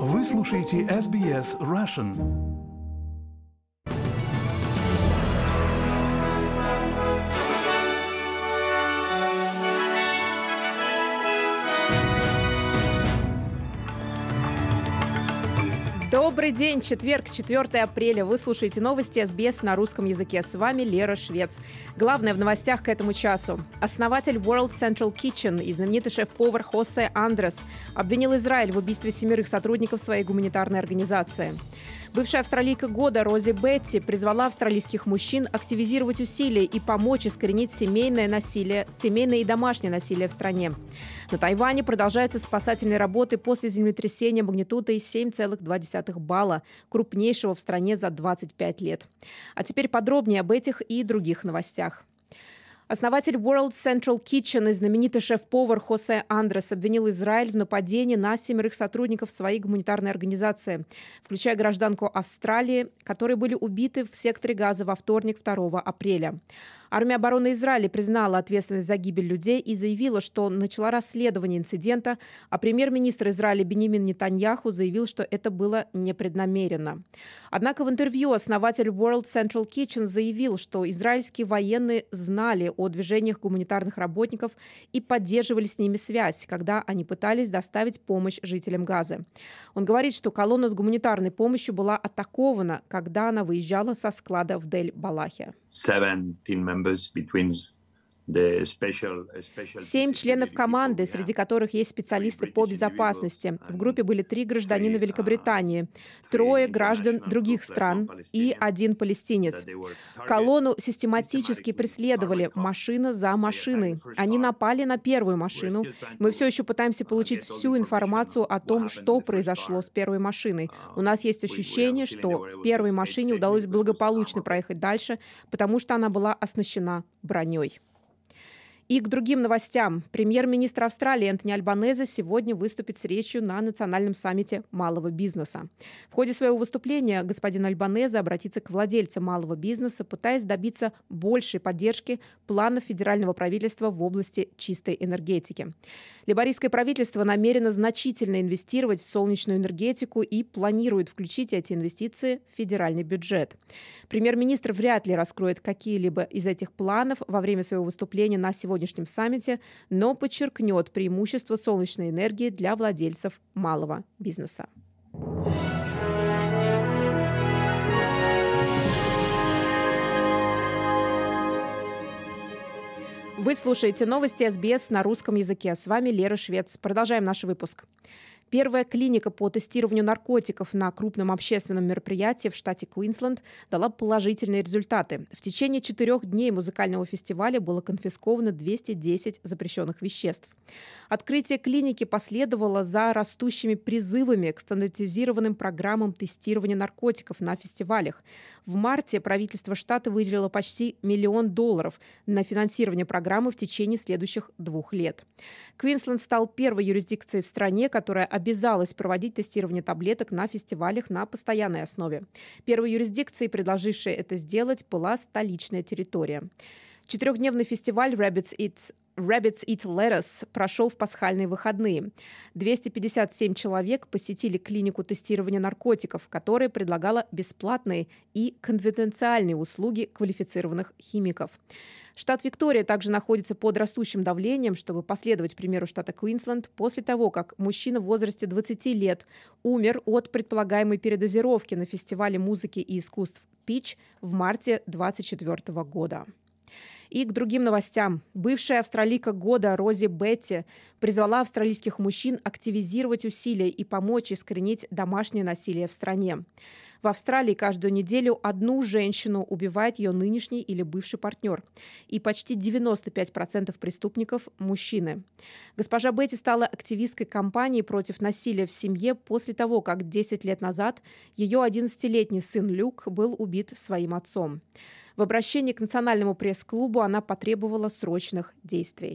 Вы слушаете SBS Russian. Добрый день, четверг, 4 апреля. Вы слушаете новости SBS на русском языке. С вами Лера Швец. Главное в новостях к этому часу. Основатель World Central Kitchen и знаменитый шеф-повар Хосе Андрес обвинил Израиль в убийстве 7 сотрудников своей гуманитарной организации. Бывшая австралийка года Рози Бетти призвала австралийских мужчин активизировать усилия и помочь искоренить семейное и домашнее насилие в стране. На Тайване продолжаются спасательные работы после землетрясения магнитудой 7,2 балла, крупнейшего в стране за 25 лет. А теперь подробнее об этих и других новостях. Основатель World Central Kitchen и знаменитый шеф-повар Хосе Андрес обвинил Израиль в нападении на 7 сотрудников своей гуманитарной организации, включая гражданку Австралии, которые были убиты в секторе Газа во вторник, 2 апреля. Армия обороны Израиля признала ответственность за гибель людей и заявила, что начала расследование инцидента, а премьер-министр Израиля Биньямин Нетаньяху заявил, что это было непреднамеренно. Однако в интервью основатель World Central Kitchen заявил, что израильские военные знали о движениях гуманитарных работников и поддерживали с ними связь, когда они пытались доставить помощь жителям Газы. Он говорит, что колонна с гуманитарной помощью была атакована, когда она выезжала со склада в Дель-Балахе. 7 членов команды, среди которых есть специалисты по безопасности. В группе были 3 гражданина Великобритании, 3 граждан других стран и 1 палестинец. Колонну систематически преследовали машина за машиной. Они напали на первую машину. Мы все еще пытаемся получить всю информацию о том, что произошло с первой машиной. У нас есть ощущение, что в первой машине удалось благополучно проехать дальше, потому что она была оснащена броней. И к другим новостям. Премьер-министр Австралии Энтони Альбанезе сегодня выступит с речью на национальном саммите малого бизнеса. В ходе своего выступления господин Альбанезе обратится к владельцам малого бизнеса, пытаясь добиться большей поддержки планов федерального правительства в области чистой энергетики. Лейбористское правительство намерено значительно инвестировать в солнечную энергетику и планирует включить эти инвестиции в федеральный бюджет. Премьер-министр вряд ли раскроет какие-либо из этих планов во время своего выступления на сегодняшнем саммите, но подчеркнет преимущество солнечной энергии для владельцев малого бизнеса. Вы слушаете новости СБС на русском языке. С вами Лера Швец. Продолжаем наш выпуск. Первая клиника по тестированию наркотиков на крупном общественном мероприятии в штате Квинсленд дала положительные результаты. В течение 4 дней музыкального фестиваля было конфисковано 210 запрещенных веществ. Открытие клиники последовало за растущими призывами к стандартизированным программам тестирования наркотиков на фестивалях. В марте правительство штата выделило почти $1 миллион на финансирование программы в течение следующих 2 лет. Квинсленд стал первой юрисдикцией в стране, которая обязалась проводить тестирование таблеток на фестивалях на постоянной основе. Первой юрисдикцией, предложившей это сделать, была столичная территория. 4-дневный фестиваль Rabbits Eat Lettuce прошел в пасхальные выходные. 257 человек посетили клинику тестирования наркотиков, которая предлагала бесплатные и конфиденциальные услуги квалифицированных химиков. Штат Виктория также находится под растущим давлением, чтобы последовать примеру штата Квинсленд после того, как мужчина в возрасте 20 лет умер от предполагаемой передозировки на фестивале музыки и искусств Pitch в марте 2024 года. И к другим новостям. Бывшая австралийка года Рози Бетти призвала австралийских мужчин активизировать усилия и помочь искоренить домашнее насилие в стране. В Австралии каждую неделю 1 женщину убивает ее нынешний или бывший партнер. И почти 95% преступников – мужчины. Госпожа Бетти стала активисткой кампании против насилия в семье после того, как 10 лет назад ее 11-летний сын Люк был убит своим отцом. В обращении к Национальному пресс-клубу она потребовала срочных действий.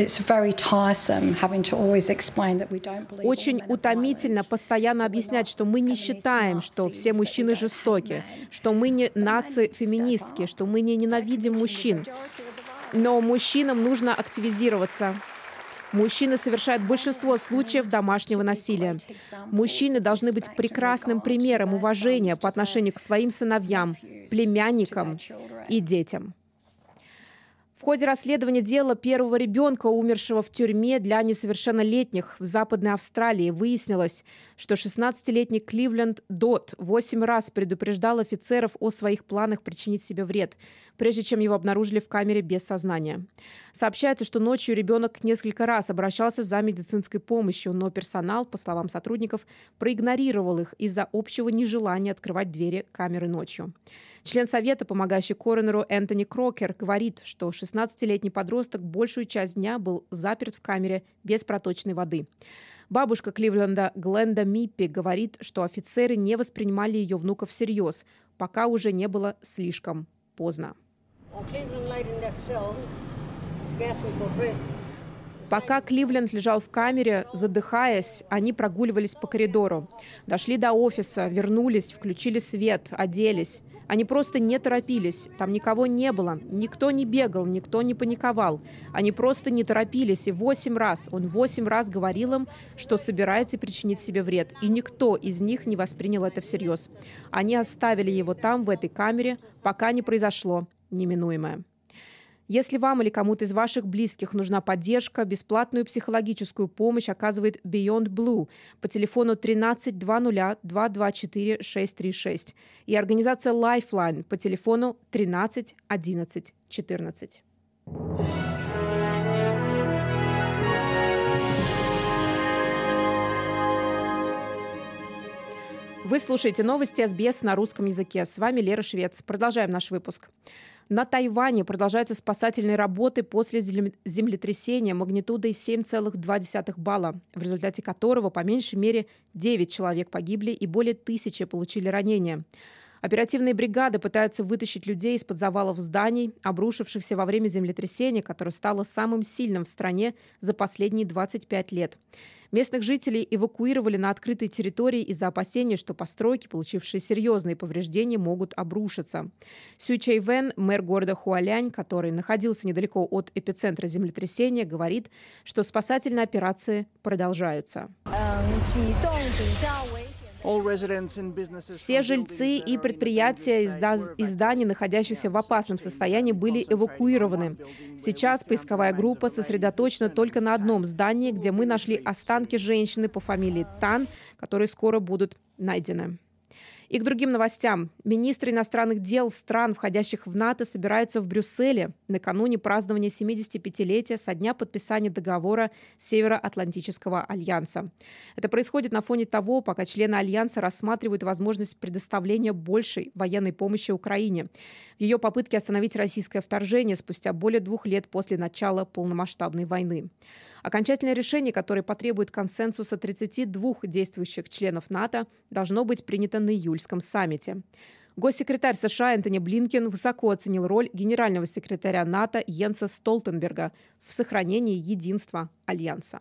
Очень утомительно постоянно объяснять, что мы не считаем, что все мужчины жестоки, что мы не наци-феминистки, что мы не ненавидим мужчин. Но мужчинам нужно активизироваться. Мужчины совершают большинство случаев домашнего насилия. Мужчины должны быть прекрасным примером уважения по отношению к своим сыновьям, племянникам и детям. В ходе расследования дела первого ребенка, умершего в тюрьме для несовершеннолетних в Западной Австралии, выяснилось, что 16-летний Кливленд Дот 8 раз предупреждал офицеров о своих планах причинить себе вред, прежде чем его обнаружили в камере без сознания. Сообщается, что ночью ребенок несколько раз обращался за медицинской помощью, но персонал, по словам сотрудников, проигнорировал их из-за общего нежелания открывать двери камеры ночью. Член совета, помогающий коронеру Энтони Крокер, говорит, что 16-летний подросток большую часть дня был заперт в камере без проточной воды. Бабушка Кливленда Гленда Миппи говорит, что офицеры не воспринимали ее внука всерьез, пока уже не было слишком поздно. Пока Кливленд лежал в камере, задыхаясь, они прогуливались по коридору. Дошли до офиса, вернулись, включили свет, оделись. Они просто не торопились. Там никого не было. Никто не бегал, никто не паниковал. Они просто не торопились. И 8 раз говорил им, что собирается причинить себе вред. И никто из них не воспринял это всерьез. Они оставили его там, в этой камере, пока не произошло неминуемое. Если вам или кому-то из ваших близких нужна поддержка, бесплатную психологическую помощь оказывает Beyond Blue по телефону 13 00 224 636 и организация Lifeline по телефону 13 11 14. Вы слушаете новости СБС на русском языке. С вами Лера Швец. Продолжаем наш выпуск. На Тайване продолжаются спасательные работы после землетрясения магнитудой 7,2 балла, в результате которого по меньшей мере 9 человек погибли и более 1000 получили ранения. Оперативные бригады пытаются вытащить людей из-под завалов зданий, обрушившихся во время землетрясения, которое стало самым сильным в стране за последние 25 лет. Местных жителей эвакуировали на открытой территории из-за опасения, что постройки, получившие серьезные повреждения, могут обрушиться. Сю Чэй Вен, мэр города Хуалянь, который находился недалеко от эпицентра землетрясения, говорит, что спасательные операции продолжаются. Все жильцы и предприятия из зданий, находящихся в опасном состоянии, были эвакуированы. Сейчас поисковая группа сосредоточена только на одном здании, где мы нашли останки женщины по фамилии Тан, которые скоро будут найдены. И к другим новостям. Министры иностранных дел стран, входящих в НАТО, собираются в Брюсселе накануне празднования 75-летия со дня подписания договора Североатлантического альянса. Это происходит на фоне того, пока члены альянса рассматривают возможность предоставления большей военной помощи Украине в ее попытке остановить российское вторжение спустя более 2 лет после начала полномасштабной войны. Окончательное решение, которое потребует консенсуса 32 действующих членов НАТО, должно быть принято на июльском саммите. Госсекретарь США Энтони Блинкен высоко оценил роль генерального секретаря НАТО Йенса Столтенберга в сохранении единства Альянса.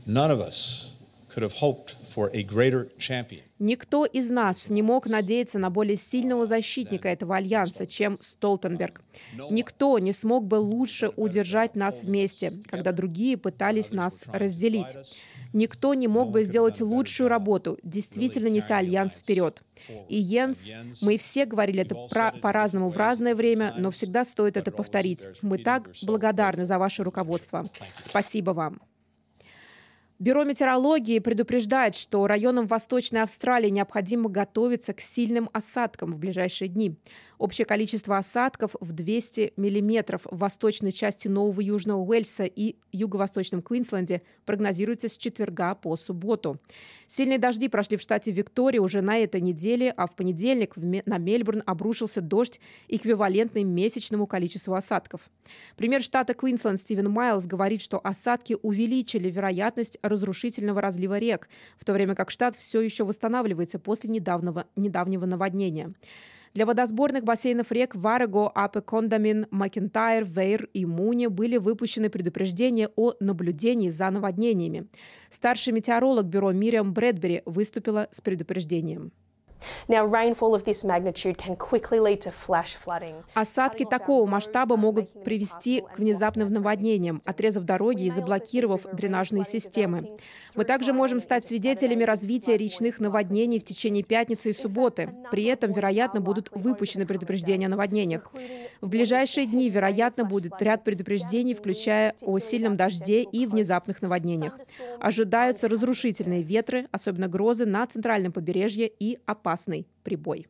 Никто из нас не мог надеяться на более сильного защитника этого альянса, чем Столтенберг. Никто не смог бы лучше удержать нас вместе, когда другие пытались нас разделить. Никто не мог бы сделать лучшую работу, действительно неся альянс вперед. И Йенс, мы все говорили это по-разному в разное время, но всегда стоит это повторить. Мы так благодарны за ваше руководство. Спасибо вам. Бюро метеорологии предупреждает, что районам Восточной Австралии необходимо готовиться к сильным осадкам в ближайшие дни. Общее количество осадков в 200 миллиметров в восточной части Нового Южного Уэльса и юго-восточном Квинсленде прогнозируется с четверга по субботу. Сильные дожди прошли в штате Виктория уже на этой неделе, а в понедельник на Мельбурн обрушился дождь, эквивалентный месячному количеству осадков. Премьер штата Квинсленд Стивен Майлз говорит, что осадки увеличили вероятность разрушительного разлива рек, в то время как штат все еще восстанавливается после недавнего наводнения. Для водосборных бассейнов рек Варего, Апекондамин, Макентайр, Вейр и Муни были выпущены предупреждения о наблюдении за наводнениями. Старший метеоролог бюро Мириам Брэдбери выступила с предупреждением. Осадки такого масштаба могут привести к внезапным наводнениям, отрезав дороги и заблокировав дренажные системы. Мы также можем стать свидетелями развития речных наводнений в течение пятницы и субботы. При этом, вероятно, будут выпущены предупреждения о наводнениях. В ближайшие дни, вероятно, будет ряд предупреждений, включая о сильном дожде и внезапных наводнениях. Ожидаются разрушительные ветры, особенно грозы на центральном побережье и опасный прибой.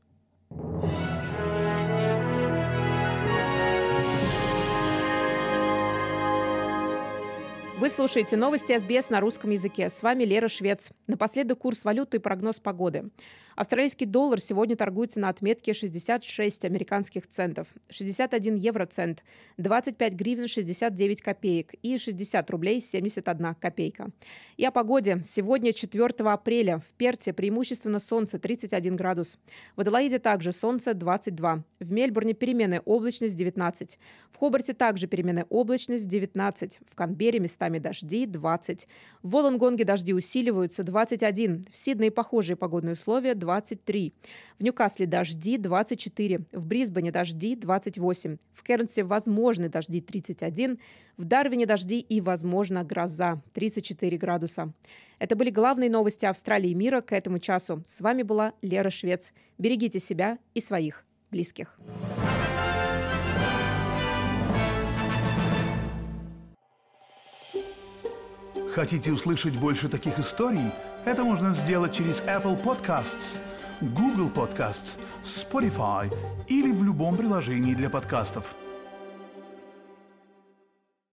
Вы слушаете новости СБС на русском языке. С вами Лера Швец. Напоследок курс валюты и прогноз погоды. Австралийский доллар сегодня торгуется на отметке 66 американских центов, 61 евроцент, 25 гривен 69 копеек и 60 рублей 71 копейка. И о погоде. Сегодня 4 апреля. В Перте преимущественно солнце 31 градус. В Аделаиде также солнце 22. В Мельбурне переменная облачность 19. В Хобарте также переменная облачность 19. В Канберре местами дожди 20. В Волонгонге дожди усиливаются 21. В Сиднее похожие погодные условия 23. В Ньюкасле дожди 24. В Брисбене дожди 28. В Кернсе возможны дожди 31. В Дарвине дожди и, возможно, гроза 34 градуса. Это были главные новости Австралии и мира к этому часу. С вами была Лера Швец. Берегите себя и своих близких. Хотите услышать больше таких историй? Это можно сделать через Apple Podcasts, Google Podcasts, Spotify или в любом приложении для подкастов.